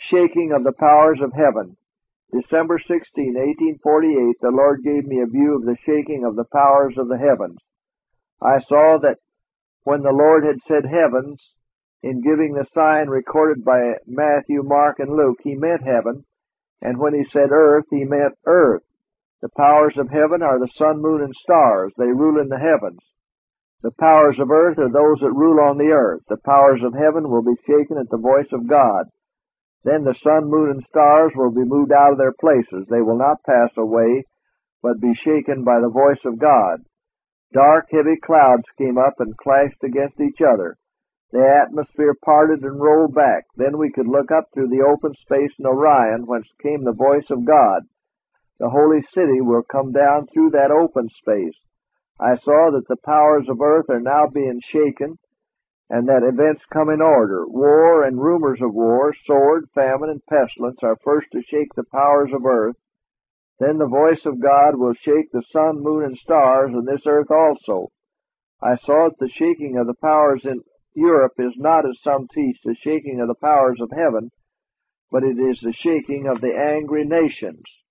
shaking of the powers of heaven. December 16, 1848, the Lord gave me a view of the shaking of the powers of the heavens. I saw that when the Lord had said heavens, in giving the sign recorded by Matthew, Mark, and Luke, he meant heaven, and when he said earth, he meant earth. The powers of heaven are the sun, moon, and stars. They rule in the heavens. The powers of earth are those that rule on the earth. The powers of heaven will be shaken at the voice of God. Then the sun, moon, and stars will be moved out of their places. They will not pass away, but be shaken by the voice of God. Dark, heavy clouds came up and clashed against each other. The atmosphere parted and rolled back. Then we could look up through the open space in Orion, whence came the voice of God. The holy city will come down through that open space. I saw that the powers of earth are now being shaken, and that events come in order. War and rumors of war, sword, famine, and pestilence are first to shake the powers of earth. Then the voice of God will shake the sun, moon, and stars, and this earth also. I saw that the shaking of the powers in Europe is not, as some teach, the shaking of the powers of heaven, but it is the shaking of the angry nations.